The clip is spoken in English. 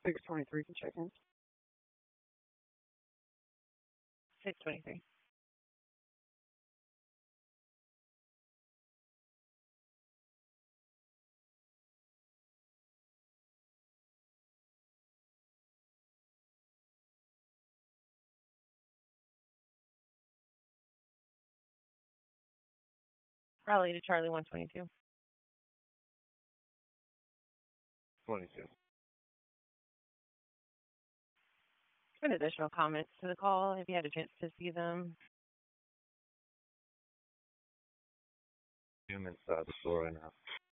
623 can check in. 623. Raleigh to Charlie 122. 22. And additional comments to the call if you had a chance to see them. I'm inside the store right now.